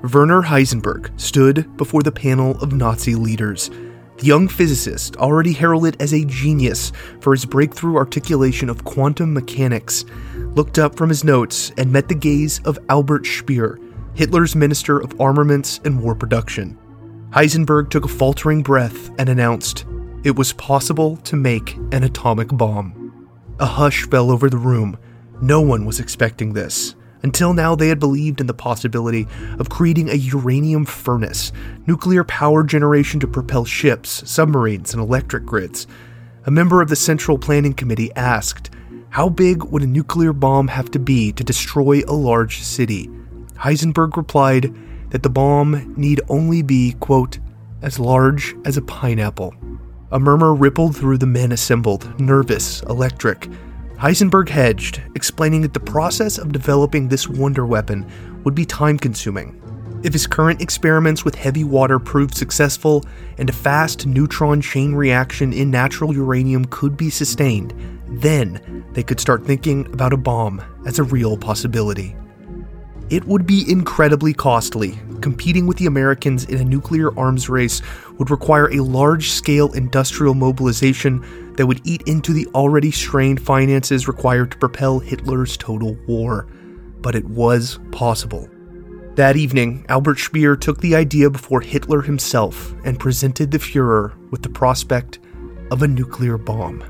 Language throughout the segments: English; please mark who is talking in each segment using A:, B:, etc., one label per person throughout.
A: Werner Heisenberg stood before the panel of Nazi leaders. The young physicist, already heralded as a genius for his breakthrough articulation of quantum mechanics, looked up from his notes and met the gaze of Albert Speer, Hitler's Minister of Armaments and War Production. Heisenberg took a faltering breath and announced, it was possible to make an atomic bomb. A hush fell over the room. No one was expecting this. Until now, they had believed in the possibility of creating a uranium furnace, nuclear power generation to propel ships, submarines, and electric grids. A member of the Central Planning Committee asked, how big would a nuclear bomb have to be to destroy a large city? Heisenberg replied that the bomb need only be, quote, as large as a pineapple. A murmur rippled through the men assembled, nervous, electric. Heisenberg hedged, explaining that the process of developing this wonder weapon would be time-consuming. If his current experiments with heavy water proved successful and a fast neutron chain reaction in natural uranium could be sustained, then they could start thinking about a bomb as a real possibility. It would be incredibly costly. Competing with the Americans in a nuclear arms race would require a large-scale industrial mobilization that would eat into the already strained finances required to propel Hitler's total war. But it was possible. That evening, Albert Speer took the idea before Hitler himself and presented the Führer with the prospect of a nuclear bomb.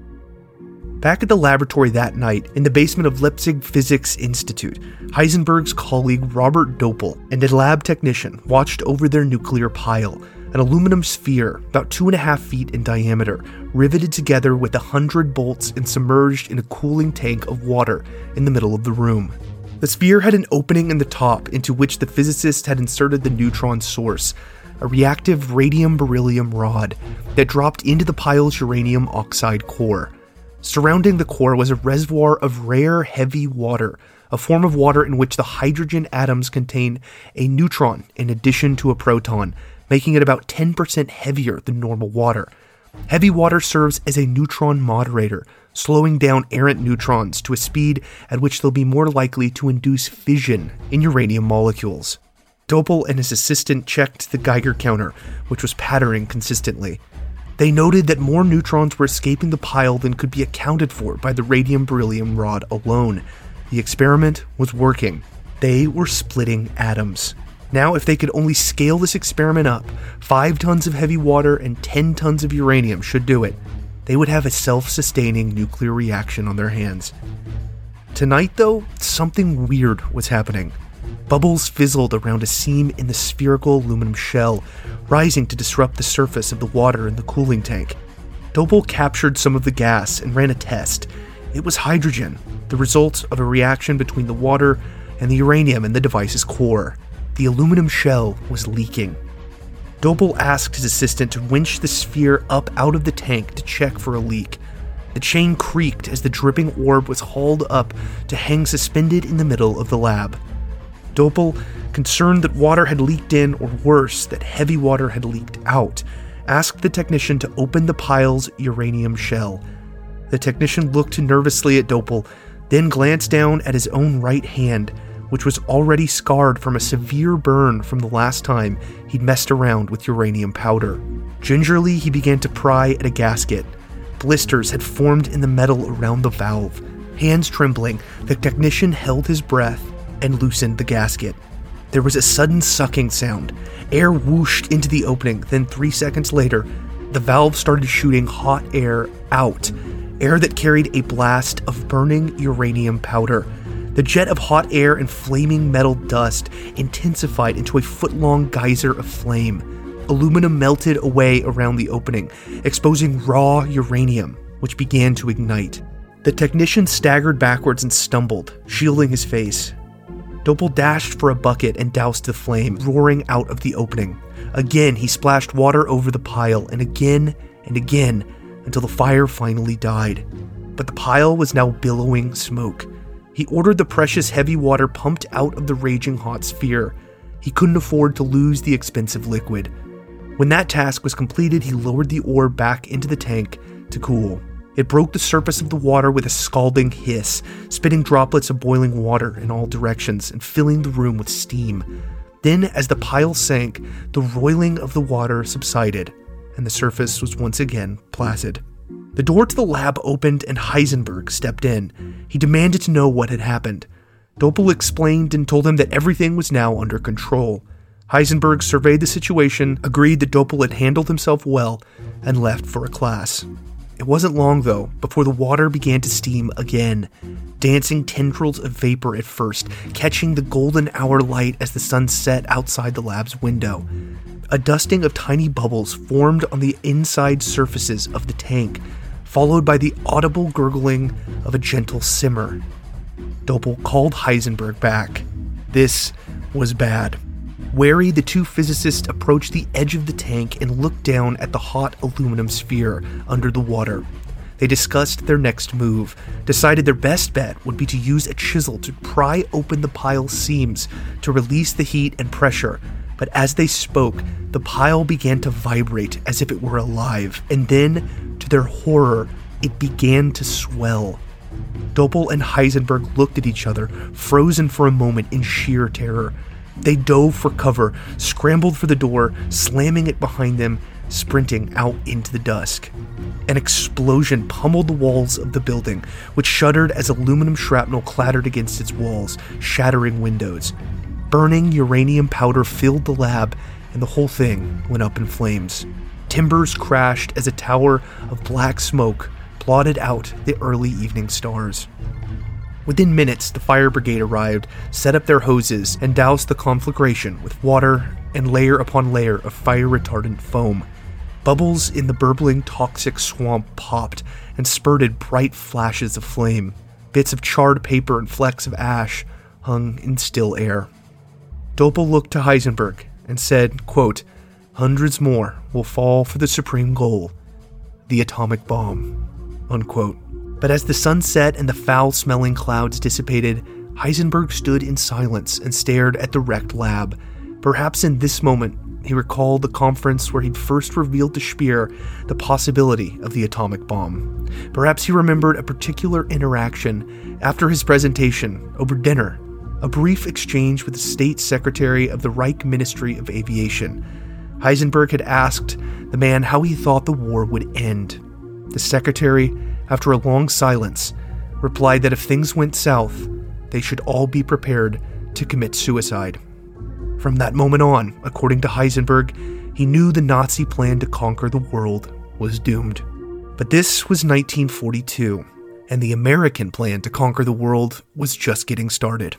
A: Back at the laboratory that night, in the basement of Leipzig Physics Institute, Heisenberg's colleague Robert Doppel and a lab technician watched over their nuclear pile, an aluminum sphere about 2.5 feet in diameter, riveted together with 100 bolts and submerged in a cooling tank of water in the middle of the room. The sphere had an opening in the top into which the physicist had inserted the neutron source, a reactive radium-beryllium rod that dropped into the pile's uranium oxide core. Surrounding the core was a reservoir of rare heavy water, a form of water in which the hydrogen atoms contain a neutron in addition to a proton, making it about 10% heavier than normal water. Heavy water serves as a neutron moderator, slowing down errant neutrons to a speed at which they'll be more likely to induce fission in uranium molecules. Doppel and his assistant checked the Geiger counter, which was patterning consistently. They noted that more neutrons were escaping the pile than could be accounted for by the radium-beryllium rod alone. The experiment was working. They were splitting atoms. Now, if they could only scale this experiment up, 5 tons of heavy water and 10 tons of uranium should do it. They would have a self-sustaining nuclear reaction on their hands. Tonight, though, something weird was happening. Bubbles fizzled around a seam in the spherical aluminum shell, rising to disrupt the surface of the water in the cooling tank. Doppel captured some of the gas and ran a test. It was hydrogen, the result of a reaction between the water and the uranium in the device's core. The aluminum shell was leaking. Doppel asked his assistant to winch the sphere up out of the tank to check for a leak. The chain creaked as the dripping orb was hauled up to hang suspended in the middle of the lab. Doppel, concerned that water had leaked in, or worse, that heavy water had leaked out, asked the technician to open the pile's uranium shell. The technician looked nervously at Doppel, then glanced down at his own right hand, which was already scarred from a severe burn from the last time he'd messed around with uranium powder. Gingerly, he began to pry at a gasket. Blisters had formed in the metal around the valve. Hands trembling, the technician held his breath and loosened the gasket. There was a sudden sucking sound. Air whooshed into the opening, then 3 seconds later, the valve started shooting hot air out, air that carried a blast of burning uranium powder. The jet of hot air and flaming metal dust intensified into a foot-long geyser of flame. Aluminum melted away around the opening, exposing raw uranium, which began to ignite. The technician staggered backwards and stumbled, shielding his face. Doppel dashed for a bucket and doused the flame, roaring out of the opening. Again, he splashed water over the pile, and again, until the fire finally died. But the pile was now billowing smoke. He ordered the precious heavy water pumped out of the raging hot sphere. He couldn't afford to lose the expensive liquid. When that task was completed, he lowered the orb back into the tank to cool. It broke the surface of the water with a scalding hiss, spitting droplets of boiling water in all directions and filling the room with steam. Then, as the pile sank, the roiling of the water subsided, and the surface was once again placid. The door to the lab opened and Heisenberg stepped in. He demanded to know what had happened. Doppel explained and told him that everything was now under control. Heisenberg surveyed the situation, agreed that Doppel had handled himself well, and left for a class. It wasn't long, though, before the water began to steam again, dancing tendrils of vapor at first, catching the golden hour light as the sun set outside the lab's window. A dusting of tiny bubbles formed on the inside surfaces of the tank, followed by the audible gurgling of a gentle simmer. Doppel called Heisenberg back. This was bad. Wary, the two physicists approached the edge of the tank and looked down at the hot aluminum sphere under the water. They discussed their next move, decided their best bet would be to use a chisel to pry open the pile's seams to release the heat and pressure. But as they spoke, the pile began to vibrate as if it were alive, and then, to their horror, it began to swell. Doppel and Heisenberg looked at each other, frozen for a moment in sheer terror. They dove for cover, scrambled for the door, slamming it behind them, sprinting out into the dusk. An explosion pummeled the walls of the building, which shuddered as aluminum shrapnel clattered against its walls, shattering windows. Burning uranium powder filled the lab, and the whole thing went up in flames. Timbers crashed as a tower of black smoke blotted out the early evening stars. Within minutes, the fire brigade arrived, set up their hoses, and doused the conflagration with water and layer upon layer of fire-retardant foam. Bubbles in the burbling toxic swamp popped and spurted bright flashes of flame. Bits of charred paper and flecks of ash hung in still air. Doppel looked to Heisenberg and said, quote, "Hundreds more will fall for the supreme goal, the atomic bomb," unquote. But as the sun set and the foul-smelling clouds dissipated, Heisenberg stood in silence and stared at the wrecked lab. Perhaps in this moment, he recalled the conference where he'd first revealed to Speer the possibility of the atomic bomb. Perhaps he remembered a particular interaction after his presentation over dinner, a brief exchange with the State Secretary of the Reich Ministry of Aviation. Heisenberg had asked the man how he thought the war would end. The secretary, after a long silence, replied that if things went south, they should all be prepared to commit suicide. From that moment on, according to Heisenberg, he knew the Nazi plan to conquer the world was doomed. But this was 1942, and the American plan to conquer the world was just getting started.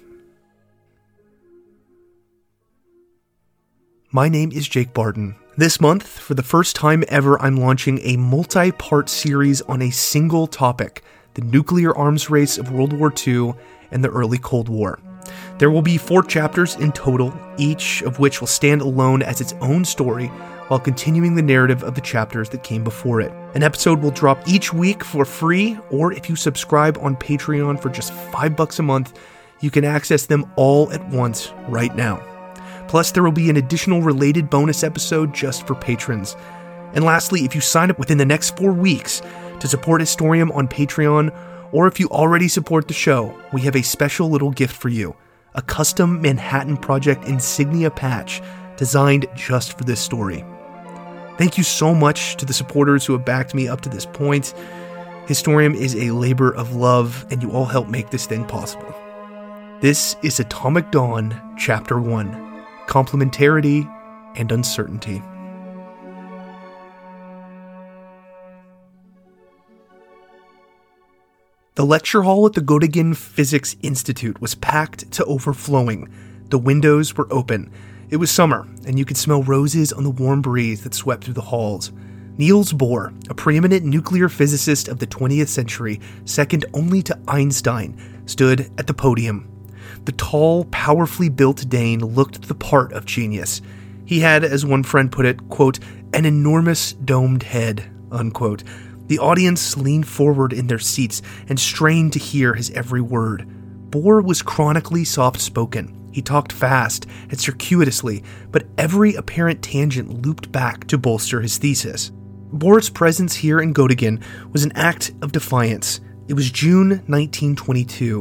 A: My name is Jake Barton. This month, for the first time ever, I'm launching a multi-part series on a single topic, the nuclear arms race of World War II and the early Cold War. There will be 4 chapters in total, each of which will stand alone as its own story while continuing the narrative of the chapters that came before it. An episode will drop each week for free, or if you subscribe on Patreon for just $5 a month, you can access them all at once right now. Plus, there will be an additional related bonus episode just for patrons. And lastly, if you sign up within the next 4 weeks to support Historium on Patreon, or if you already support the show, we have a special little gift for you, a custom Manhattan Project insignia patch designed just for this story. Thank you so much to the supporters who have backed me up to this point. Historium is a labor of love, and you all help make this thing possible. This is Atomic Dawn, Chapter 1. Complementarity and Uncertainty. The lecture hall at the Göttingen Physics Institute was packed to overflowing. The windows were open. It was summer, and you could smell roses on the warm breeze that swept through the halls. Niels Bohr, a preeminent nuclear physicist of the 20th century, second only to Einstein, stood at the podium. The tall, powerfully built Dane looked the part of genius. He had, as one friend put it, quote, "an enormous domed head," unquote. The audience leaned forward in their seats and strained to hear his every word. Bohr was chronically soft-spoken. He talked fast and circuitously, but every apparent tangent looped back to bolster his thesis. Bohr's presence here in Göttingen was an act of defiance. It was June 1922.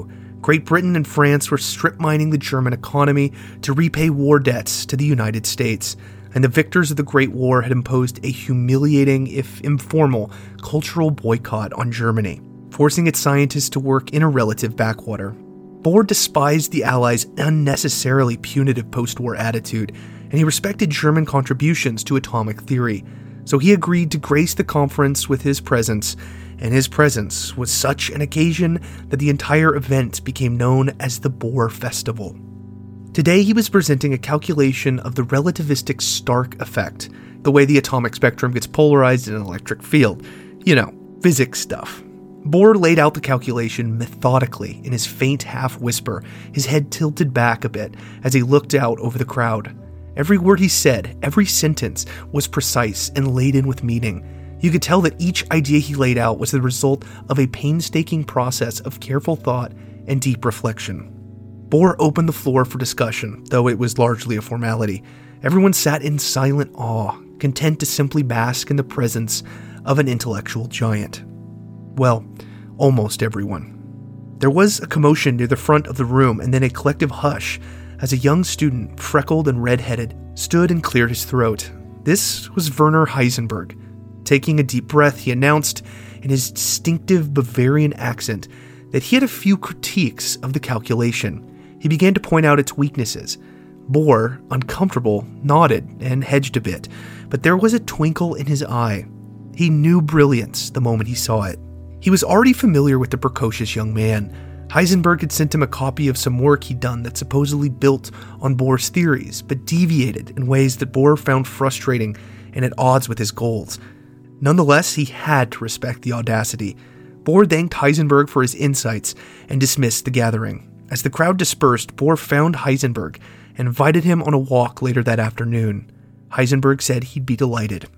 A: Great Britain and France were strip mining the German economy to repay war debts to the United States, and the victors of the Great War had imposed a humiliating, if informal, cultural boycott on Germany, forcing its scientists to work in a relative backwater. Bohr despised the Allies' unnecessarily punitive post-war attitude, and he respected German contributions to atomic theory, so he agreed to grace the conference with his presence, and his presence was such an occasion that the entire event became known as the Bohr Festival. Today he was presenting a calculation of the relativistic Stark effect, the way the atomic spectrum gets polarized in an electric field. You know, physics stuff. Bohr laid out the calculation methodically in his faint half-whisper, his head tilted back a bit as he looked out over the crowd. Every word he said, every sentence, was precise and laden with meaning. You could tell that each idea he laid out was the result of a painstaking process of careful thought and deep reflection. Bohr opened the floor for discussion, though it was largely a formality. Everyone sat in silent awe, content to simply bask in the presence of an intellectual giant. Well, almost everyone. There was a commotion near the front of the room and then a collective hush as a young student, freckled and red-headed, stood and cleared his throat. This was Werner Heisenberg. Taking a deep breath, he announced in his distinctive Bavarian accent that he had a few critiques of the calculation. He began to point out its weaknesses. Bohr, uncomfortable, nodded and hedged a bit, but there was a twinkle in his eye. He knew brilliance the moment he saw it. He was already familiar with the precocious young man. Heisenberg had sent him a copy of some work he'd done that supposedly built on Bohr's theories, but deviated in ways that Bohr found frustrating and at odds with his goals. Nonetheless, he had to respect the audacity. Bohr thanked Heisenberg for his insights and dismissed the gathering. As the crowd dispersed, Bohr found Heisenberg and invited him on a walk later that afternoon. Heisenberg said he'd be delighted.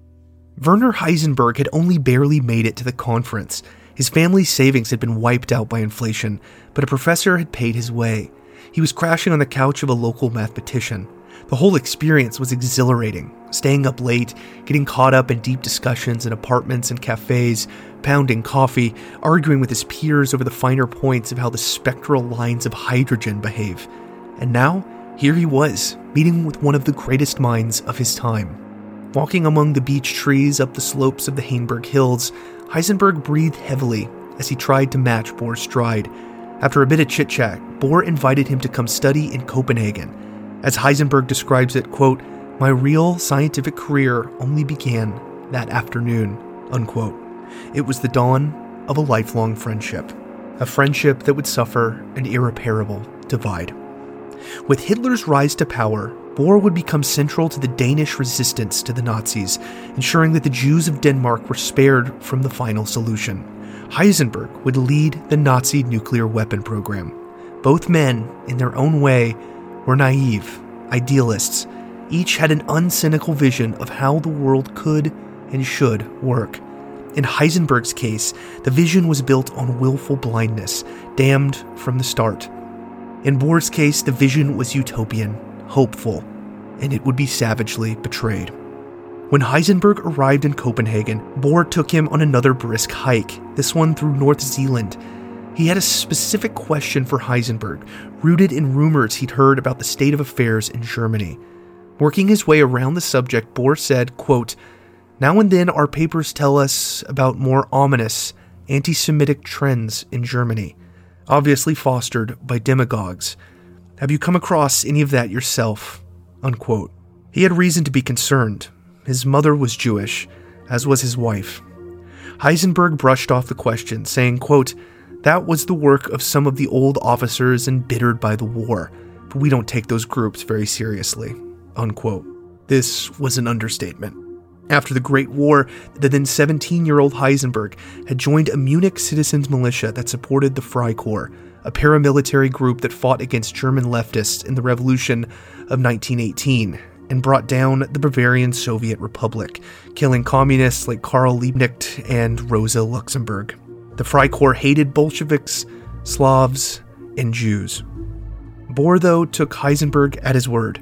A: Werner Heisenberg had only barely made it to the conference. His family's savings had been wiped out by inflation, but a professor had paid his way. He was crashing on the couch of a local mathematician. The whole experience was exhilarating, staying up late, getting caught up in deep discussions in apartments and cafes, pounding coffee, arguing with his peers over the finer points of how the spectral lines of hydrogen behave. And now, here he was, meeting with one of the greatest minds of his time. Walking among the beech trees up the slopes of the Hainburg Hills, Heisenberg breathed heavily as he tried to match Bohr's stride. After a bit of chit-chat, Bohr invited him to come study in Copenhagen. As Heisenberg describes it, quote, "My real scientific career only began that afternoon," unquote. It was the dawn of a lifelong friendship. A friendship that would suffer an irreparable divide. With Hitler's rise to power, Bohr would become central to the Danish resistance to the Nazis, ensuring that the Jews of Denmark were spared from the final solution. Heisenberg would lead the Nazi nuclear weapon program. Both men, in their own way, were naive, idealists. Each had an uncynical vision of how the world could and should work. In Heisenberg's case, the vision was built on willful blindness, damned from the start. In Bohr's case, the vision was utopian, hopeful, and it would be savagely betrayed. When Heisenberg arrived in Copenhagen, Bohr took him on another brisk hike, this one through North Zealand. He had a specific question for Heisenberg, rooted in rumors he'd heard about the state of affairs in Germany. Working his way around the subject, Bohr said, quote, "Now and then our papers tell us about more ominous, anti-Semitic trends in Germany, obviously fostered by demagogues. Have you come across any of that yourself?" Unquote. He had reason to be concerned. His mother was Jewish, as was his wife. Heisenberg brushed off the question, saying, quote, "That was the work of some of the old officers embittered by the war, but we don't take those groups very seriously." Unquote. This was an understatement. After the Great War, the then 17-year-old Heisenberg had joined a Munich citizens militia that supported the Freikorps, a paramilitary group that fought against German leftists in the Revolution of 1918 and brought down the Bavarian Soviet Republic, killing communists like Karl Liebknecht and Rosa Luxemburg. The Freikorps hated Bolsheviks, Slavs, and Jews. Bohr, though, took Heisenberg at his word.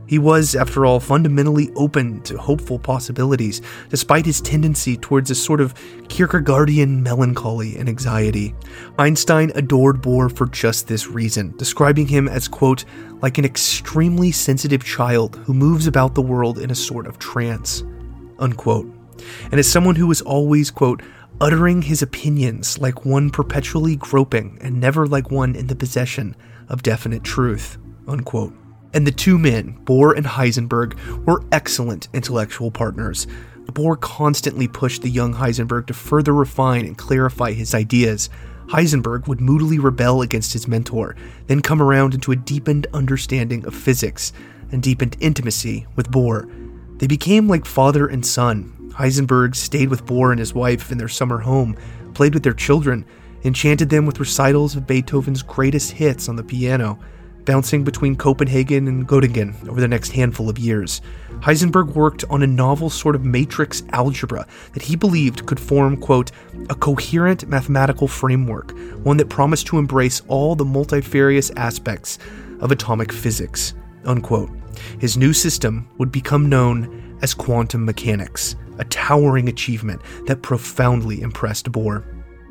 A: He was, after all, fundamentally open to hopeful possibilities, despite his tendency towards a sort of Kierkegaardian melancholy and anxiety. Einstein adored Bohr for just this reason, describing him as, quote, like an extremely sensitive child who moves about the world in a sort of trance, unquote. And as someone who was always, quote, uttering his opinions like one perpetually groping and never like one in the possession of definite truth, unquote. And the two men, Bohr and Heisenberg, were excellent intellectual partners. Bohr constantly pushed the young Heisenberg to further refine and clarify his ideas. Heisenberg would moodily rebel against his mentor, then come around into a deepened understanding of physics and deepened intimacy with Bohr. They became like father and son. Heisenberg stayed with Bohr and his wife in their summer home, played with their children, enchanted them with recitals of Beethoven's greatest hits on the piano, bouncing between Copenhagen and Göttingen over the next handful of years. Heisenberg worked on a novel sort of matrix algebra that he believed could form, quote, a coherent mathematical framework, one that promised to embrace all the multifarious aspects of atomic physics, unquote. His new system would become known as quantum mechanics, a towering achievement that profoundly impressed Bohr.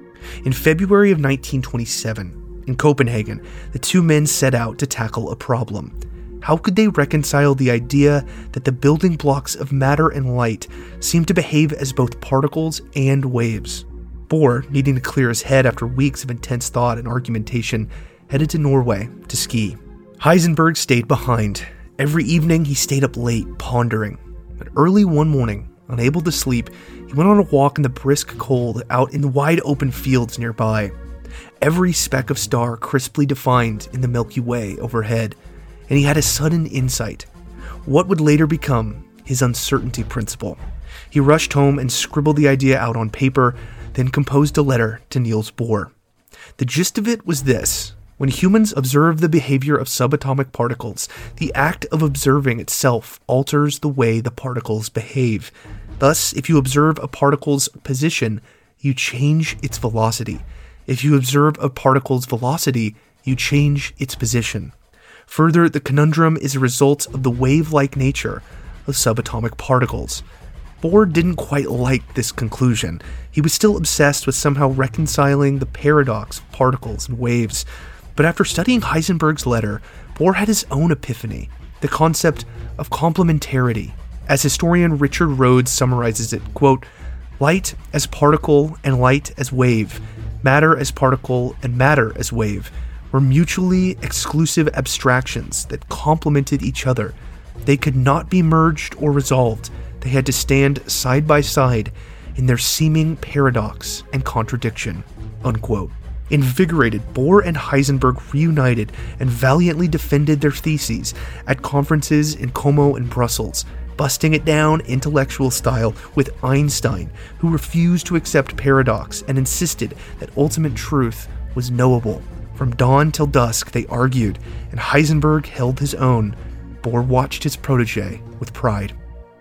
A: In February of 1927, in Copenhagen, the two men set out to tackle a problem. How could they reconcile the idea that the building blocks of matter and light seemed to behave as both particles and waves? Bohr, needing to clear his head after weeks of intense thought and argumentation, headed to Norway to ski. Heisenberg stayed behind. Every evening he stayed up late, pondering. But early one morning, unable to sleep, he went on a walk in the brisk cold out in the wide open fields nearby. Every speck of star crisply defined in the Milky Way overhead, and he had a sudden insight. What would later become his uncertainty principle. He rushed home and scribbled the idea out on paper, then composed a letter to Niels Bohr. The gist of it was this. When humans observe the behavior of subatomic particles, the act of observing itself alters the way the particles behave. Thus, if you observe a particle's position, you change its velocity. If you observe a particle's velocity, you change its position. Further, the conundrum is a result of the wave-like nature of subatomic particles. Bohr didn't quite like this conclusion. He was still obsessed with somehow reconciling the paradox of particles and waves. But after studying Heisenberg's letter, Bohr had his own epiphany, the concept of complementarity. As historian Richard Rhodes summarizes it, quote, light as particle and light as wave, matter as particle and matter as wave, were mutually exclusive abstractions that complemented each other. They could not be merged or resolved. They had to stand side by side in their seeming paradox and contradiction, unquote. Invigorated, Bohr and Heisenberg reunited and valiantly defended their theses at conferences in Como and Brussels, busting it down intellectual style with Einstein, who refused to accept paradox and insisted that ultimate truth was knowable. From dawn till dusk they argued, and Heisenberg held his own. Bohr watched his protege with pride.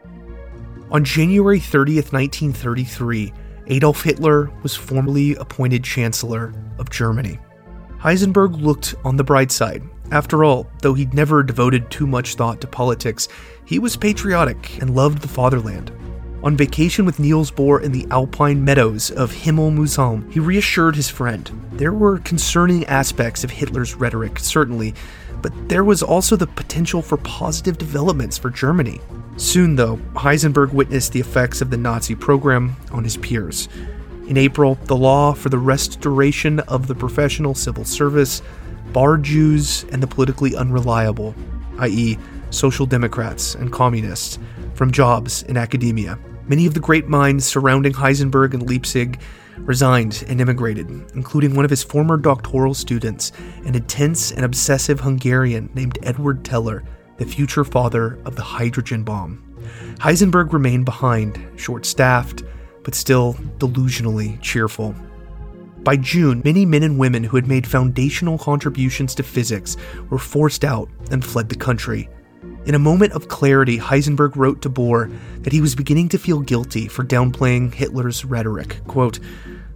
A: On January 30th, 1933, Adolf Hitler was formally appointed Chancellor of Germany. Heisenberg looked on the bright side. After all, though he'd never devoted too much thought to politics, he was patriotic and loved the fatherland. On vacation with Niels Bohr in the alpine meadows of Himmel Museum, he reassured his friend. There were concerning aspects of Hitler's rhetoric, certainly, but there was also the potential for positive developments for Germany. Soon, though, Heisenberg witnessed the effects of the Nazi program on his peers. In April, the law for the restoration of the professional civil service barred Jews and the politically unreliable, i.e., social democrats and communists, from jobs in academia. Many of the great minds surrounding Heisenberg and Leipzig resigned and immigrated, including one of his former doctoral students, an intense and obsessive Hungarian named Edward Teller, the future father of the hydrogen bomb. Heisenberg remained behind, short-staffed, but still delusionally cheerful. By June, many men and women who had made foundational contributions to physics were forced out and fled the country. In a moment of clarity, Heisenberg wrote to Bohr that he was beginning to feel guilty for downplaying Hitler's rhetoric. Quote,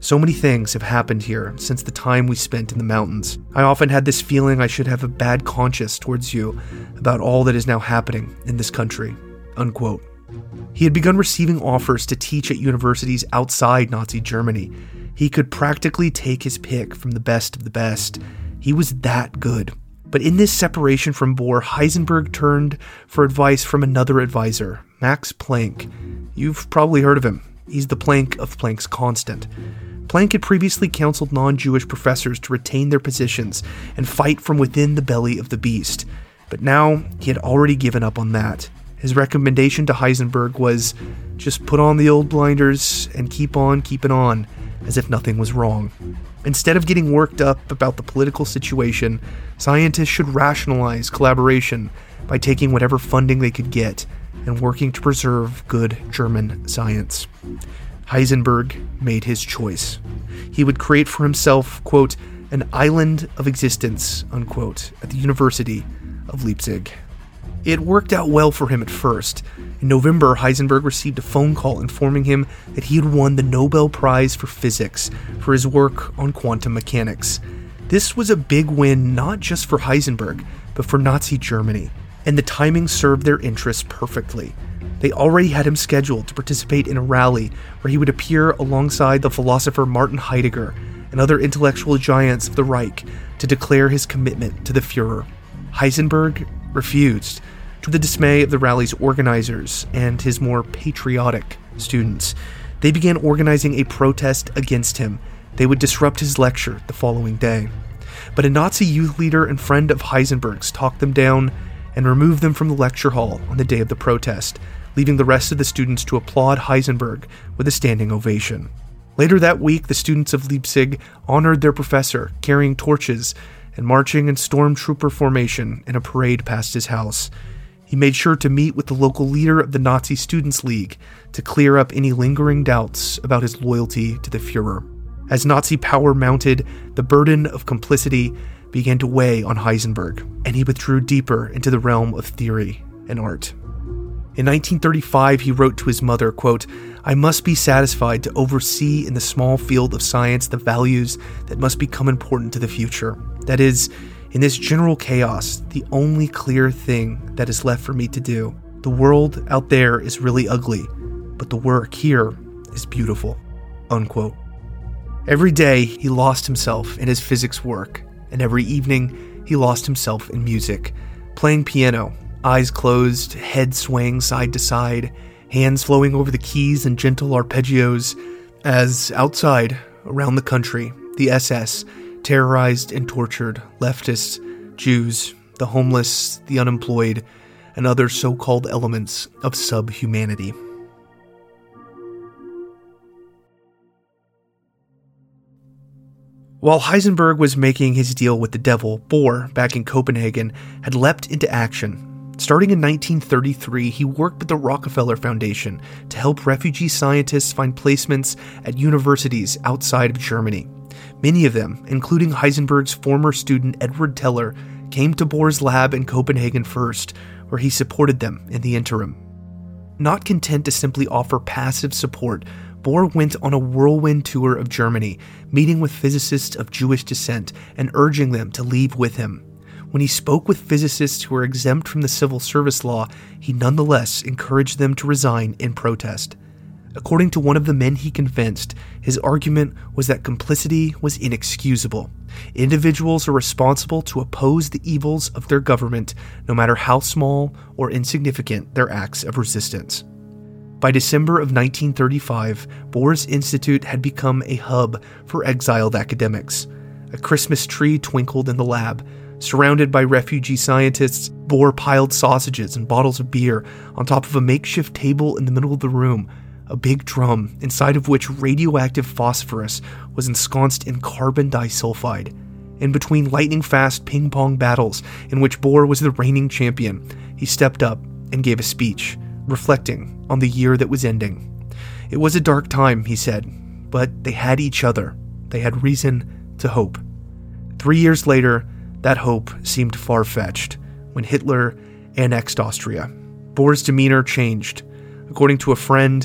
A: So many things have happened here since the time we spent in the mountains. I often had this feeling I should have a bad conscience towards you about all that is now happening in this country." Unquote. He had begun receiving offers to teach at universities outside Nazi Germany. He could practically take his pick from the best of the best. He was that good. But in this separation from Bohr, Heisenberg turned for advice from another advisor, Max Planck. You've probably heard of him. He's the Planck of Planck's constant. Planck had previously counseled non-Jewish professors to retain their positions and fight from within the belly of the beast. But now he had already given up on that. His recommendation to Heisenberg was just put on the old blinders and keep on keeping on, as if nothing was wrong. Instead of getting worked up about the political situation, scientists should rationalize collaboration by taking whatever funding they could get and working to preserve good German science. Heisenberg made his choice. He would create for himself, quote, "an island of existence," unquote, at the University of Leipzig. It worked out well for him at first. In November, Heisenberg received a phone call informing him that he had won the Nobel Prize for Physics for his work on quantum mechanics. This was a big win not just for Heisenberg, but for Nazi Germany, and the timing served their interests perfectly. They already had him scheduled to participate in a rally where he would appear alongside the philosopher Martin Heidegger and other intellectual giants of the Reich to declare his commitment to the Führer. Heisenberg refused, to the dismay of the rally's organizers and his more patriotic students. They began organizing a protest against him. They would disrupt his lecture the following day. But a Nazi youth leader and friend of Heisenberg's talked them down and removed them from the lecture hall on the day of the protest, leaving the rest of the students to applaud Heisenberg with a standing ovation. Later that week, the students of Leipzig honored their professor, carrying torches and marching in stormtrooper formation in a parade past his house. He made sure to meet with the local leader of the Nazi Students' League to clear up any lingering doubts about his loyalty to the Führer. As Nazi power mounted, the burden of complicity began to weigh on Heisenberg, and he withdrew deeper into the realm of theory and art. In 1935, he wrote to his mother, quote, "I must be satisfied to oversee in the small field of science the values that must become important to the future. That is, in this general chaos, the only clear thing that is left for me to do. The world out there is really ugly, but the work here is beautiful." Unquote. Every day, he lost himself in his physics work, and every evening, he lost himself in music, playing piano, eyes closed, head swaying side to side, hands flowing over the keys in gentle arpeggios, as outside, around the country, the SS terrorized and tortured leftists, Jews, the homeless, the unemployed, and other so-called elements of subhumanity. While Heisenberg was making his deal with the devil, Bohr, back in Copenhagen, had leapt into action. Starting in 1933, he worked with the Rockefeller Foundation to help refugee scientists find placements at universities outside of Germany. Many of them, including Heisenberg's former student Edward Teller, came to Bohr's lab in Copenhagen first, where he supported them in the interim. Not content to simply offer passive support, Bohr went on a whirlwind tour of Germany, meeting with physicists of Jewish descent and urging them to leave with him. When he spoke with physicists who were exempt from the civil service law, he nonetheless encouraged them to resign in protest. According to one of the men he convinced, his argument was that complicity was inexcusable. Individuals are responsible to oppose the evils of their government, no matter how small or insignificant their acts of resistance. By December of 1935, Bohr's Institute had become a hub for exiled academics. A Christmas tree twinkled in the lab. Surrounded by refugee scientists, Bohr piled sausages and bottles of beer on top of a makeshift table in the middle of the room, a big drum inside of which radioactive phosphorus was ensconced in carbon disulfide. In between lightning-fast ping-pong battles in which Bohr was the reigning champion, he stepped up and gave a speech, reflecting on the year that was ending. It was a dark time, he said, but they had each other. They had reason to hope. 3 years later, that hope seemed far-fetched when Hitler annexed Austria. Bohr's demeanor changed. According to a friend,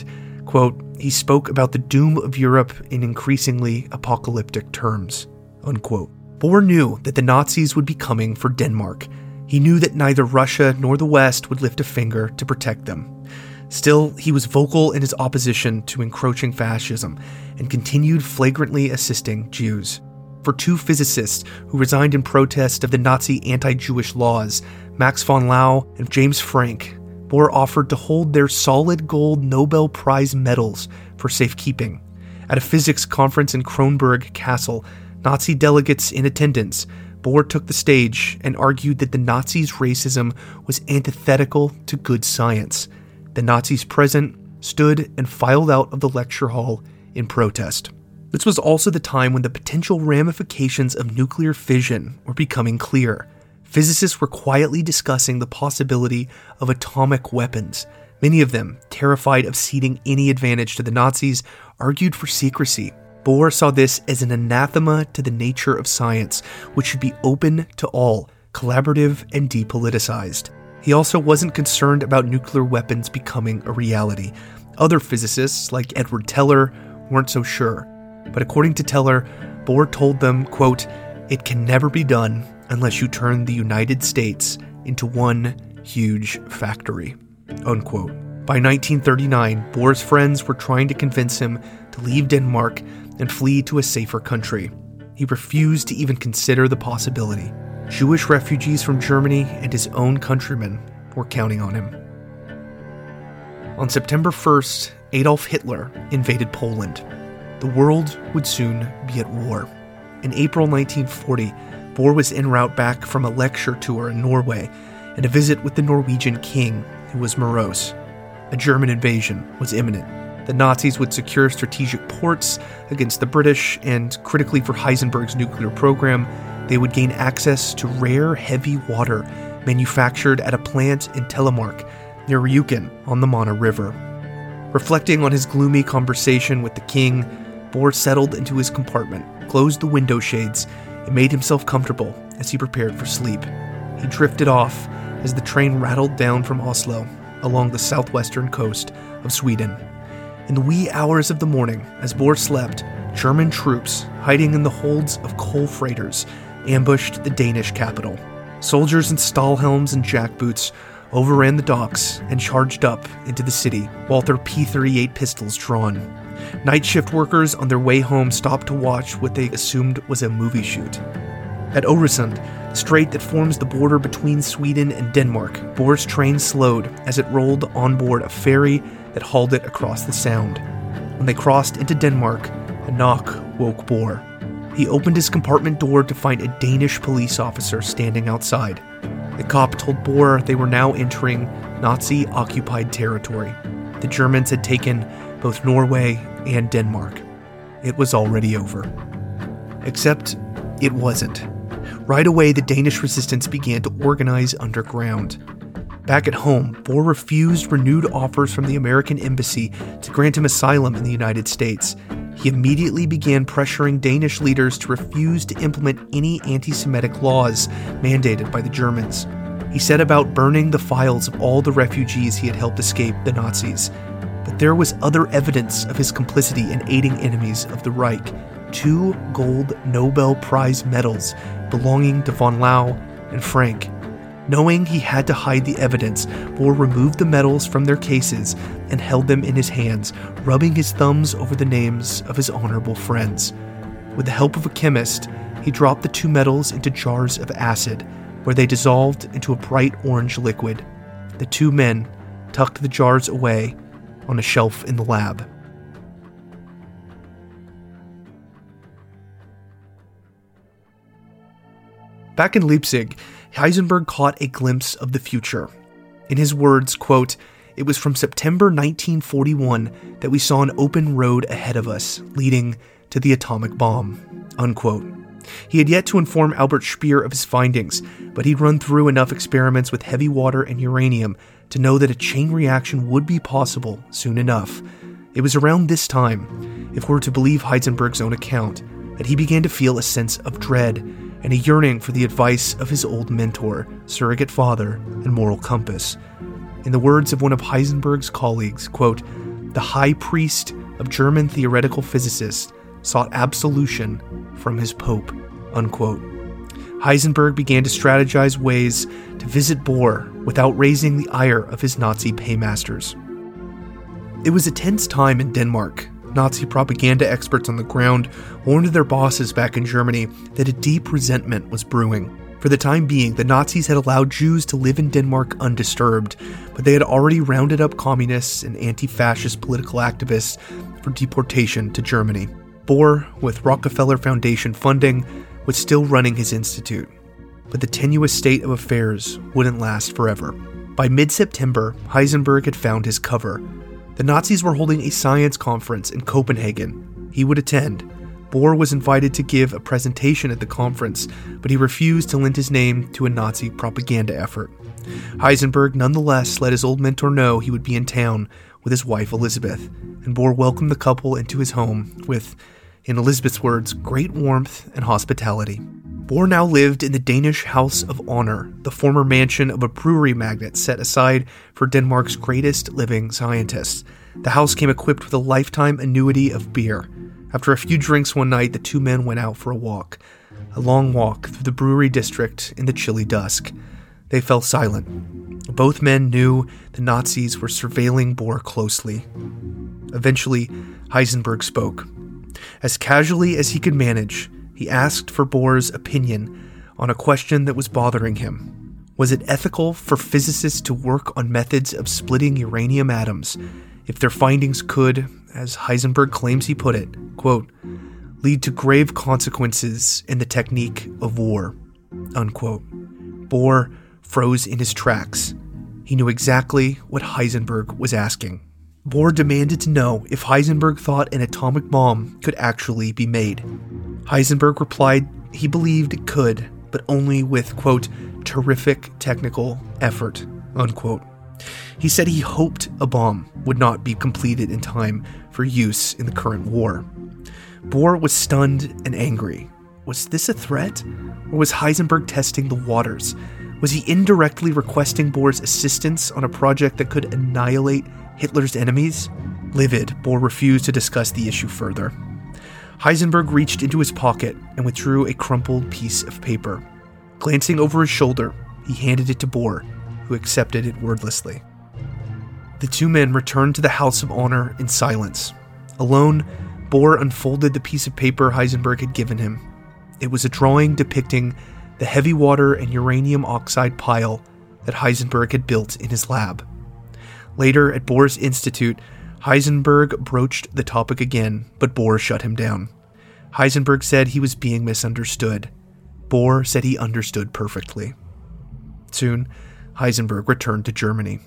A: Quote, he spoke about the doom of Europe in increasingly apocalyptic terms, unquote. Bohr knew that the Nazis would be coming for Denmark. He knew that neither Russia nor the West would lift a finger to protect them. Still, he was vocal in his opposition to encroaching fascism and continued flagrantly assisting Jews. For two physicists who resigned in protest of the Nazi anti-Jewish laws, Max von Laue and James Frank, Bohr offered to hold their solid gold Nobel Prize medals for safekeeping. At a physics conference in Kronberg Castle, Nazi delegates in attendance, Bohr took the stage and argued that the Nazis' racism was antithetical to good science. The Nazis present stood and filed out of the lecture hall in protest. This was also the time when the potential ramifications of nuclear fission were becoming clear. Physicists were quietly discussing the possibility of atomic weapons. Many of them, terrified of ceding any advantage to the Nazis, argued for secrecy. Bohr saw this as an anathema to the nature of science, which should be open to all, collaborative and depoliticized. He also wasn't concerned about nuclear weapons becoming a reality. Other physicists, like Edward Teller, weren't so sure. But according to Teller, Bohr told them, quote, "It can never be done unless you turn the United States into one huge factory," unquote. By 1939, Bohr's friends were trying to convince him to leave Denmark and flee to a safer country. He refused to even consider the possibility. Jewish refugees from Germany and his own countrymen were counting on him. On September 1st, Adolf Hitler invaded Poland. The world would soon be at war. In April 1940, Bohr was en route back from a lecture tour in Norway and a visit with the Norwegian king, who was morose. A German invasion was imminent. The Nazis would secure strategic ports against the British, and critically for Heisenberg's nuclear program, they would gain access to rare heavy water manufactured at a plant in Telemark near Rjukan on the Mana River. Reflecting on his gloomy conversation with the king, Bohr settled into his compartment, closed the window shades, and made himself comfortable as he prepared for sleep. He drifted off as the train rattled down from Oslo along the southwestern coast of Sweden. In the wee hours of the morning, as Bohr slept, German troops, hiding in the holds of coal freighters, ambushed the Danish capital. Soldiers in Stahlhelms and jackboots overran the docks and charged up into the city, while their P-38 pistols drawn. Night shift workers on their way home stopped to watch what they assumed was a movie shoot. At Öresund, the strait that forms the border between Sweden and Denmark, Bohr's train slowed as it rolled on board a ferry that hauled it across the Sound. When they crossed into Denmark, a knock woke Bohr. He opened his compartment door to find a Danish police officer standing outside. The cop told Bohr they were now entering Nazi-occupied territory. The Germans had taken both Norway and Denmark. It was already over. Except it wasn't. Right away, the Danish resistance began to organize underground. Back at home, Bohr refused renewed offers from the American embassy to grant him asylum in the United States. He immediately began pressuring Danish leaders to refuse to implement any anti-Semitic laws mandated by the Germans. He set about burning the files of all the refugees he had helped escape the Nazis. But there was other evidence of his complicity in aiding enemies of the Reich. 2 gold Nobel Prize medals belonging to von Laue and Frank. Knowing he had to hide the evidence, Bohr removed the medals from their cases and held them in his hands, rubbing his thumbs over the names of his honorable friends. With the help of a chemist, he dropped the 2 medals into jars of acid, where they dissolved into a bright orange liquid. The 2 men tucked the jars away on a shelf in the lab. Back in Leipzig, Heisenberg caught a glimpse of the future. In his words, quote, "It was from September 1941 that we saw an open road ahead of us, leading to the atomic bomb," unquote. He had yet to inform Albert Speer of his findings, but he'd run through enough experiments with heavy water and uranium to know that a chain reaction would be possible soon enough. It was around this time, if we're to believe Heisenberg's own account, that he began to feel a sense of dread and a yearning for the advice of his old mentor, surrogate father, and moral compass. In the words of one of Heisenberg's colleagues, quote, the high priest of German theoretical physicists, sought absolution from his pope, unquote. Heisenberg began to strategize ways to visit Bohr without raising the ire of his Nazi paymasters. It was a tense time in Denmark. Nazi propaganda experts on the ground warned their bosses back in Germany that a deep resentment was brewing. For the time being, the Nazis had allowed Jews to live in Denmark undisturbed, but they had already rounded up communists and anti-fascist political activists for deportation to Germany. Bohr, with Rockefeller Foundation funding, was still running his institute. But the tenuous state of affairs wouldn't last forever. By mid-September, Heisenberg had found his cover. The Nazis were holding a science conference in Copenhagen. He would attend. Bohr was invited to give a presentation at the conference, but he refused to lend his name to a Nazi propaganda effort. Heisenberg nonetheless let his old mentor know he would be in town with his wife Elizabeth, and Bohr welcomed the couple into his home with, in Elizabeth's words, great warmth and hospitality. Bohr now lived in the Danish House of Honor, the former mansion of a brewery magnate set aside for Denmark's greatest living scientists. The house came equipped with a lifetime annuity of beer. After a few drinks one night, the two men went out for a long walk through the brewery district in the chilly dusk. They fell silent. Both men knew the Nazis were surveilling Bohr closely. Eventually, Heisenberg spoke. As casually as he could manage, he asked for Bohr's opinion on a question that was bothering him. Was it ethical for physicists to work on methods of splitting uranium atoms if their findings could, as Heisenberg claims he put it, quote, lead to grave consequences in the technique of war, unquote? Bohr froze in his tracks. He knew exactly what Heisenberg was asking. Bohr demanded to know if Heisenberg thought an atomic bomb could actually be made. Heisenberg replied he believed it could, but only with, quote, terrific technical effort, unquote. He said he hoped a bomb would not be completed in time for use in the current war. Bohr was stunned and angry. Was this a threat? Or was Heisenberg testing the waters? Was he indirectly requesting Bohr's assistance on a project that could annihilate Hitler's enemies? Livid, Bohr refused to discuss the issue further. Heisenberg reached into his pocket and withdrew a crumpled piece of paper. Glancing over his shoulder, he handed it to Bohr, who accepted it wordlessly. The two men returned to the House of Honor in silence. Alone, Bohr unfolded the piece of paper Heisenberg had given him. It was a drawing depicting the heavy water and uranium oxide pile that Heisenberg had built in his lab. Later, at Bohr's institute, Heisenberg broached the topic again, but Bohr shut him down. Heisenberg said he was being misunderstood. Bohr said he understood perfectly. Soon, Heisenberg returned to Germany.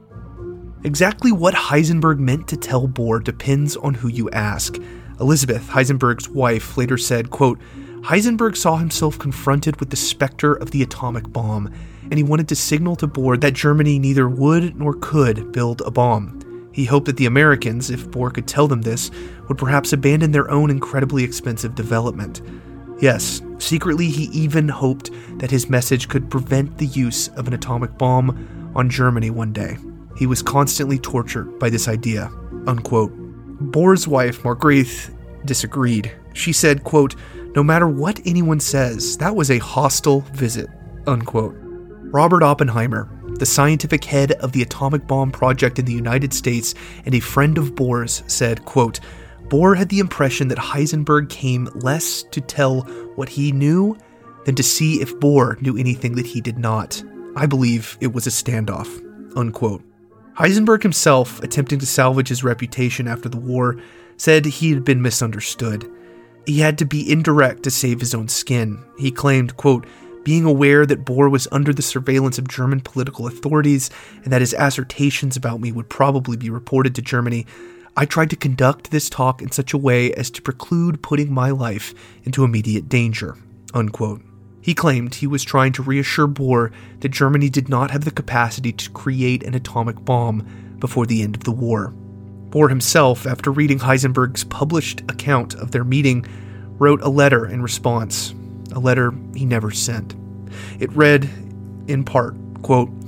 A: Exactly what Heisenberg meant to tell Bohr depends on who you ask. Elizabeth, Heisenberg's wife, later said, quote, Heisenberg saw himself confronted with the specter of the atomic bomb, and he wanted to signal to Bohr that Germany neither would nor could build a bomb. He hoped that the Americans, if Bohr could tell them this, would perhaps abandon their own incredibly expensive development. Yes, secretly he even hoped that his message could prevent the use of an atomic bomb on Germany one day. He was constantly tortured by this idea, unquote. Bohr's wife, Margrethe, disagreed. She said, quote, no matter what anyone says, that was a hostile visit, unquote. Robert Oppenheimer, the scientific head of the atomic bomb project in the United States and a friend of Bohr's, said, quote, Bohr had the impression that Heisenberg came less to tell what he knew than to see if Bohr knew anything that he did not. I believe it was a standoff, unquote. Heisenberg himself, attempting to salvage his reputation after the war, said he had been misunderstood. He had to be indirect to save his own skin. He claimed, quote, being aware that Bohr was under the surveillance of German political authorities and that his assertions about me would probably be reported to Germany, I tried to conduct this talk in such a way as to preclude putting my life into immediate danger, unquote. He claimed he was trying to reassure Bohr that Germany did not have the capacity to create an atomic bomb before the end of the war. Bohr himself, after reading Heisenberg's published account of their meeting, wrote a letter in response, a letter he never sent. It read, in part, quote,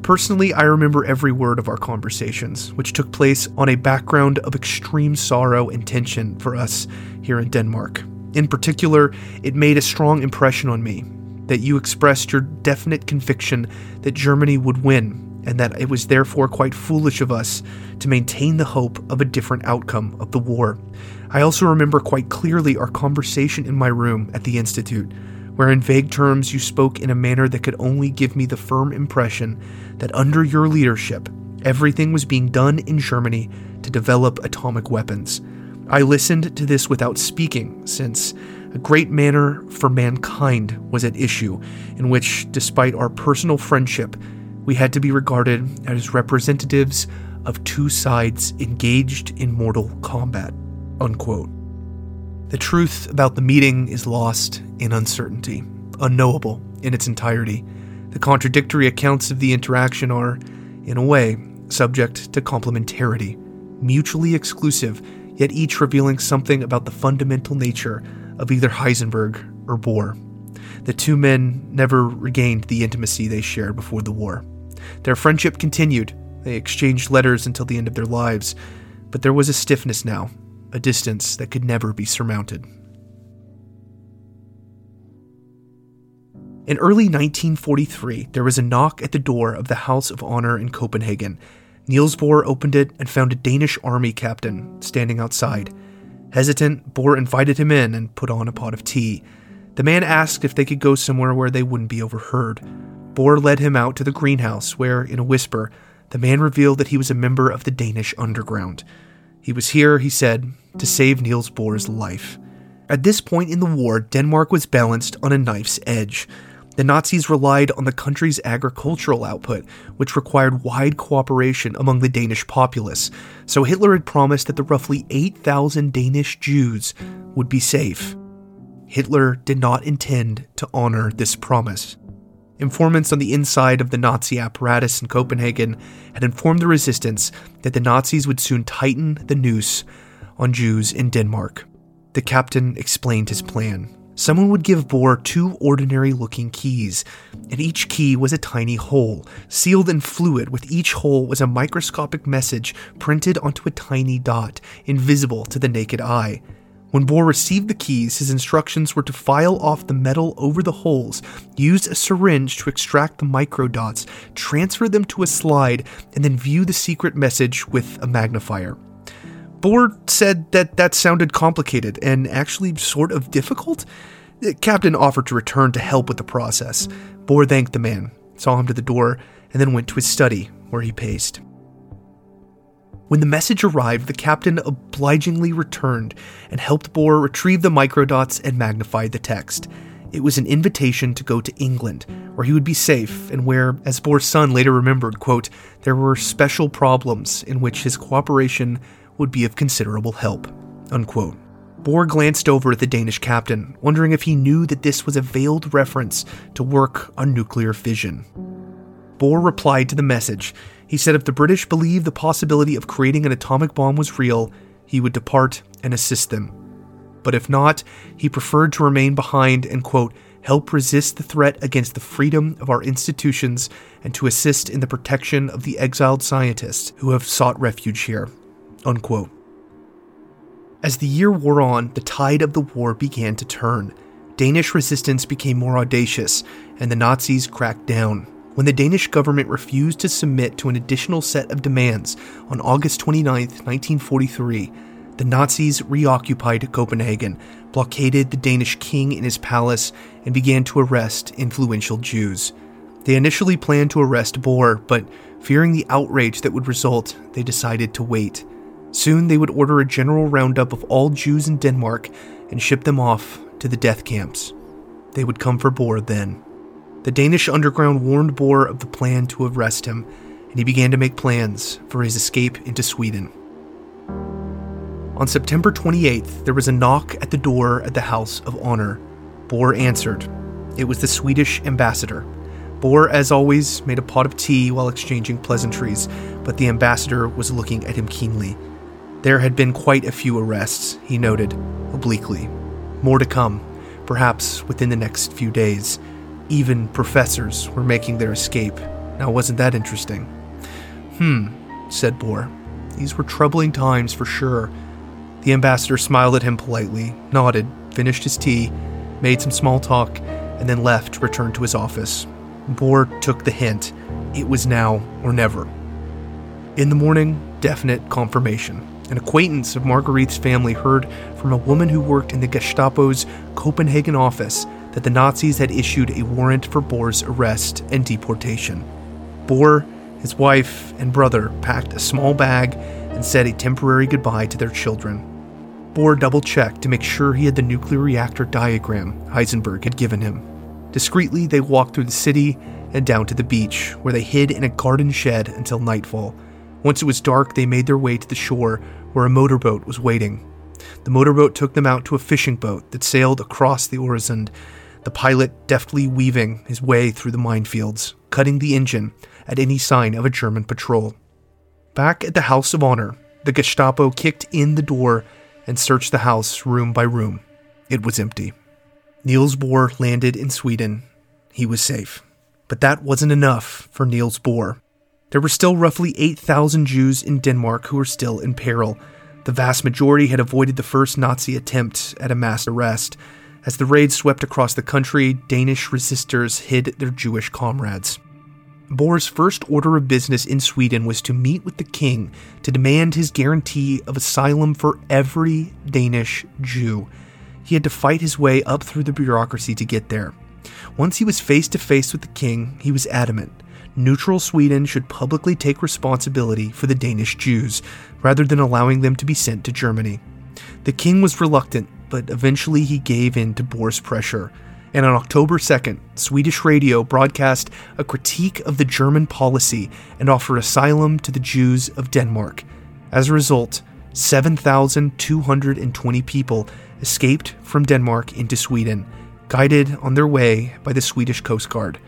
A: Personally, I remember every word of our conversations, which took place on a background of extreme sorrow and tension for us here in Denmark. In particular, it made a strong impression on me that you expressed your definite conviction that Germany would win, and that it was therefore quite foolish of us to maintain the hope of a different outcome of the war. I also remember quite clearly our conversation in my room at the Institute, where in vague terms you spoke in a manner that could only give me the firm impression that under your leadership, everything was being done in Germany to develop atomic weapons. I listened to this without speaking, since a great manner for mankind was at issue, in which, despite our personal friendship, we had to be regarded as representatives of two sides engaged in mortal combat." Unquote. The truth about the meeting is lost in uncertainty, unknowable in its entirety. The contradictory accounts of the interaction are, in a way, subject to complementarity, mutually exclusive, yet each revealing something about the fundamental nature of either Heisenberg or Bohr. The two men never regained the intimacy they shared before the war. Their friendship continued. They exchanged letters until the end of their lives, but there was a stiffness now, a distance that could never be surmounted. In early 1943, there was a knock at the door of the House of Honor in Copenhagen. Niels Bohr opened it and found a Danish army captain standing outside. Hesitant, Bohr invited him in and put on a pot of tea. The man asked if they could go somewhere where they wouldn't be overheard. Bohr led him out to the greenhouse where, in a whisper, the man revealed that he was a member of the Danish underground. He was here, he said, to save Niels Bohr's life. At this point in the war, Denmark was balanced on a knife's edge. The Nazis relied on the country's agricultural output, which required wide cooperation among the Danish populace, so Hitler had promised that the roughly 8,000 Danish Jews would be safe. Hitler did not intend to honor this promise. Informants on the inside of the Nazi apparatus in Copenhagen had informed the resistance that the Nazis would soon tighten the noose on Jews in Denmark. The captain explained his plan. Someone would give Bohr two ordinary-looking keys. In each key was a tiny hole, sealed in fluid. With each hole was a microscopic message printed onto a tiny dot, invisible to the naked eye. When Bohr received the keys, his instructions were to file off the metal over the holes, use a syringe to extract the microdots, transfer them to a slide, and then view the secret message with a magnifier. Bohr said that sounded complicated and actually sort of difficult. The captain offered to return to help with the process. Bohr thanked the man, saw him to the door, and then went to his study, where he paced. When the message arrived, the captain obligingly returned and helped Bohr retrieve the microdots and magnify the text. It was an invitation to go to England, where he would be safe and where, as Bohr's son later remembered, quote, there were special problems in which his cooperation would be of considerable help, unquote. Bohr glanced over at the Danish captain, wondering if he knew that this was a veiled reference to work on nuclear fission. Bohr replied to the message. He said if the British believed the possibility of creating an atomic bomb was real, he would depart and assist them. But if not, he preferred to remain behind and, quote, help resist the threat against the freedom of our institutions and to assist in the protection of the exiled scientists who have sought refuge here, unquote. As the year wore on, the tide of the war began to turn. Danish resistance became more audacious, and the Nazis cracked down. When the Danish government refused to submit to an additional set of demands on August 29, 1943, the Nazis reoccupied Copenhagen, blockaded the Danish king in his palace, and began to arrest influential Jews. They initially planned to arrest Bohr, but fearing the outrage that would result, they decided to wait. Soon they would order a general roundup of all Jews in Denmark and ship them off to the death camps. They would come for Bohr then. The Danish underground warned Bohr of the plan to arrest him, and he began to make plans for his escape into Sweden. On September 28th, there was a knock at the door at the House of Honor. Bohr answered. It was the Swedish ambassador. Bohr, as always, made a pot of tea while exchanging pleasantries, but the ambassador was looking at him keenly. There had been quite a few arrests, he noted, obliquely. More to come, perhaps within the next few days. Even professors were making their escape, Now wasn't that interesting? Said Bohr. These were troubling times for sure. The ambassador smiled at him politely, nodded, finished his tea, made some small talk, and then left to return to his office. Bohr took the hint. It was now or never. In the morning, definite confirmation. An acquaintance of Marguerite's family heard from a woman who worked in the Gestapo's Copenhagen office that the Nazis had issued a warrant for Bohr's arrest and deportation. Bohr, his wife, and brother packed a small bag and said a temporary goodbye to their children. Bohr double-checked to make sure he had the nuclear reactor diagram Heisenberg had given him. Discreetly, they walked through the city and down to the beach, where they hid in a garden shed until nightfall. Once it was dark, they made their way to the shore, where a motorboat was waiting. The motorboat took them out to a fishing boat that sailed across the Øresund, the pilot deftly weaving his way through the minefields, cutting the engine at any sign of a German patrol. Back at the House of Honor, the Gestapo kicked in the door and searched the house room by room. It was empty. Niels Bohr landed in Sweden. He was safe. But that wasn't enough for Niels Bohr. There were still roughly 8,000 Jews in Denmark who were still in peril. The vast majority had avoided the first Nazi attempt at a mass arrest. As the raid swept across the country, Danish resistors hid their Jewish comrades. Bohr's first order of business in Sweden was to meet with the king to demand his guarantee of asylum for every Danish Jew. He had to fight his way up through the bureaucracy to get there. Once he was face to face with the king, he was adamant. Neutral Sweden should publicly take responsibility for the Danish Jews, rather than allowing them to be sent to Germany. The king was reluctant, but eventually he gave in to Bohr's pressure. And on October 2nd, Swedish radio broadcast a critique of the German policy and offered asylum to the Jews of Denmark. As a result, 7,220 people escaped from Denmark into Sweden, guided on their way by the Swedish Coast Guard.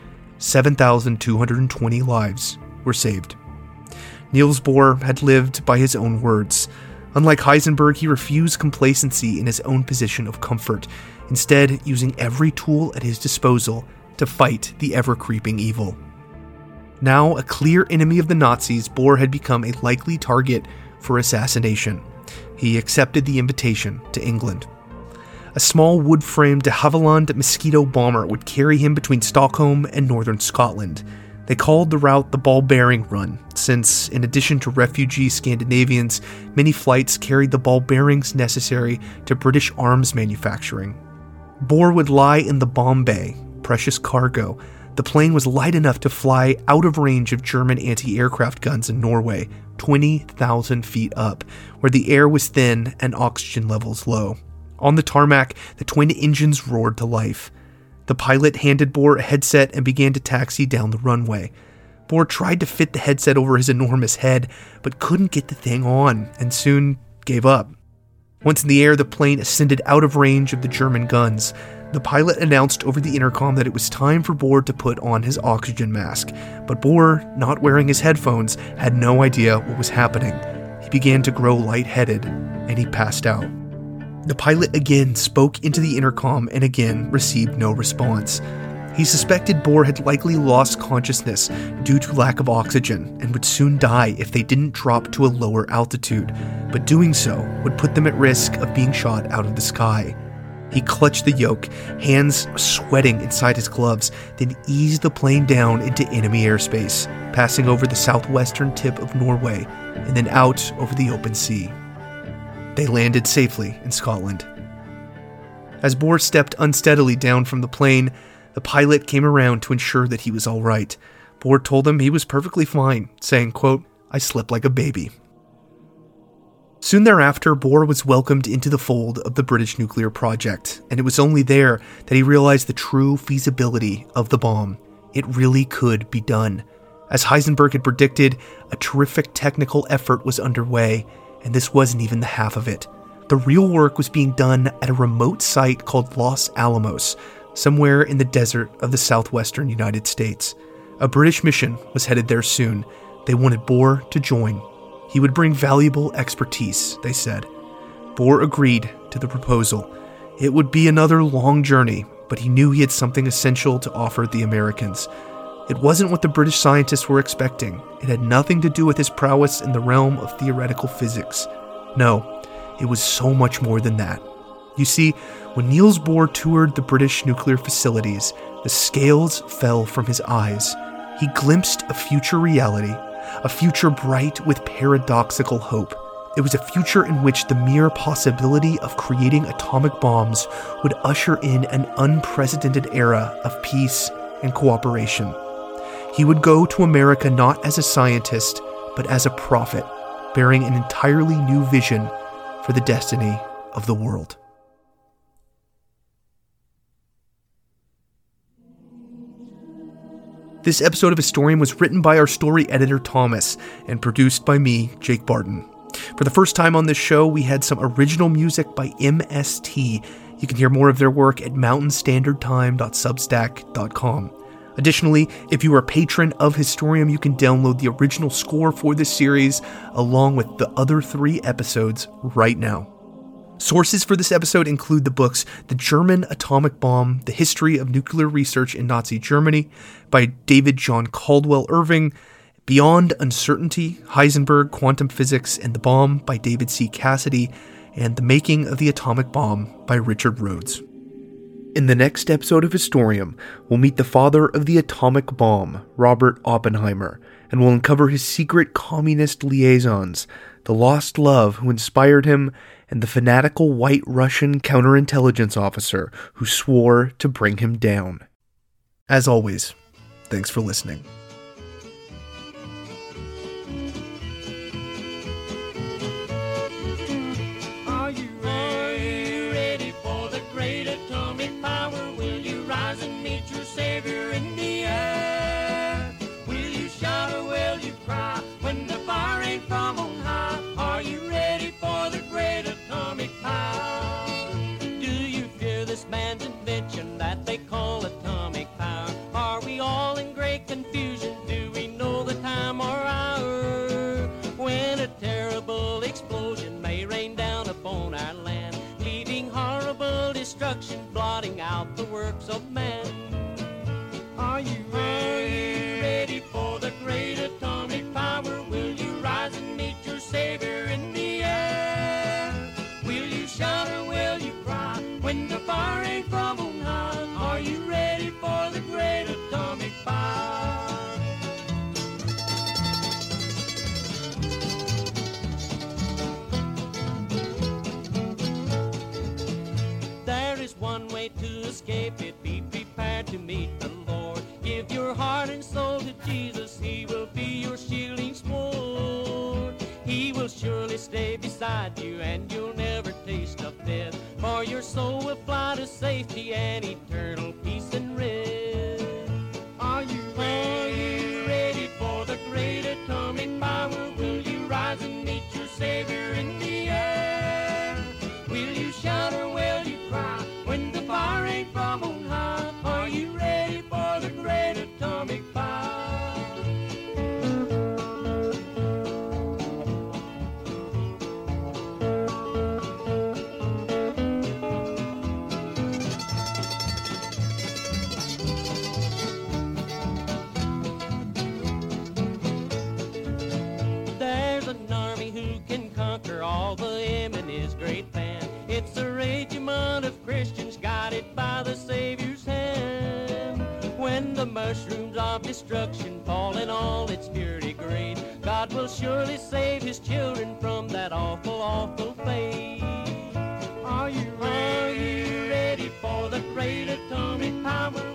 A: 7,220 lives were saved. Niels Bohr had lived by his own words. Unlike Heisenberg, he refused complacency in his own position of comfort, instead using every tool at his disposal to fight the ever-creeping evil. Now a clear enemy of the Nazis, Bohr had become a likely target for assassination. He accepted the invitation to England. A small wood-framed de Havilland Mosquito bomber would carry him between Stockholm and northern Scotland. They called the route the Ball Bearing Run, since, in addition to refugee Scandinavians, many flights carried the ball bearings necessary to British arms manufacturing. Bohr would lie in the bomb bay, precious cargo. The plane was light enough to fly out of range of German anti-aircraft guns in Norway, 20,000 feet up, where the air was thin and oxygen levels low. On the tarmac, the twin engines roared to life. The pilot handed Bohr a headset and began to taxi down the runway. Bohr tried to fit the headset over his enormous head, but couldn't get the thing on, and soon gave up. Once in the air, the plane ascended out of range of the German guns. The pilot announced over the intercom that it was time for Bohr to put on his oxygen mask, but Bohr, not wearing his headphones, had no idea what was happening. He began to grow lightheaded, and he passed out. The pilot again spoke into the intercom and again received no response. He suspected Bohr had likely lost consciousness due to lack of oxygen and would soon die if they didn't drop to a lower altitude, but doing so would put them at risk of being shot out of the sky. He clutched the yoke, hands sweating inside his gloves, then eased the plane down into enemy airspace, passing over the southwestern tip of Norway and then out over the open sea. They landed safely in Scotland. As Bohr stepped unsteadily down from the plane, the pilot came around to ensure that he was all right. Bohr told him he was perfectly fine, saying, quote, "I slept like a baby." Soon thereafter, Bohr was welcomed into the fold of the British nuclear project, and it was only there that he realized the true feasibility of the bomb. It really could be done. As Heisenberg had predicted, a terrific technical effort was underway, and this wasn't even the half of it. The real work was being done at a remote site called Los Alamos, somewhere in the desert of the southwestern United States. A British mission was headed there soon. They wanted Bohr to join. He would bring valuable expertise, they said. Bohr agreed to the proposal. It would be another long journey, but he knew he had something essential to offer the Americans. It wasn't what the British scientists were expecting. It had nothing to do with his prowess in the realm of theoretical physics. No, it was so much more than that. You see, when Niels Bohr toured the British nuclear facilities, the scales fell from his eyes. He glimpsed a future reality, a future bright with paradoxical hope. It was a future in which the mere possibility of creating atomic bombs would usher in an unprecedented era of peace and cooperation. He would go to America not as a scientist, but as a prophet, bearing an entirely new vision for the destiny of the world. This episode of Historium was written by our story editor Thomas and produced by me, Jake Barton. For the first time on this show, we had some original music by MST. You can hear more of their work at mountainstandardtime.substack.com. Additionally, if you are a patron of Historium, you can download the original score for this series along with the other 3 episodes right now. Sources for this episode include the books The German Atomic Bomb, The History of Nuclear Research in Nazi Germany by David John Caldwell Irving, Beyond Uncertainty, Heisenberg, Quantum Physics, and the Bomb by David C. Cassidy, and The Making of the Atomic Bomb by Richard Rhodes. In the next episode of Historium, we'll meet the father of the atomic bomb, Robert Oppenheimer, and we'll uncover his secret communist liaisons, the lost love who inspired him, and the fanatical white Russian counterintelligence officer who swore to bring him down. As always, thanks for listening.
B: Are you ready for the great atomic power? Will you rise and meet your savior in the air? Will you shout or will you cry when the fire ain't from on high? Are you ready for the great atomic power? Do you fear this man's invention that they call atomic power? Are we all in great confusion? Do we know the time or hour when a terrible explosion may rain down upon our land, leaving horrible destruction, blotting out the works of man? Are you ready for the great atomic power? Will you rise and meet your savior in the air? Will you shout or will you cry when the fire ain't from on high? Are you ready for the great atomic fire? There is one way to escape it. Be prepared to meet the Lord. Give your heart and soul to Jesus. He will be your shielding sword. He will surely stay beside you, and you'll never taste of death. For your soul will fly to safety and eternal peace and rest. Are you ready for the great atomic power? Will you rise and meet your savior in the air? Will you shout or will you cry when the fire ain't from on high? Are you ready for the great atomic fire? There's an army who can conquer all the enemy's great band. It's a regiment of Christians guided by the Savior's hand. When the mushrooms of destruction fall in all its fury great, God will surely save his children from that awful, awful fate. Are you ready for the great atomic power?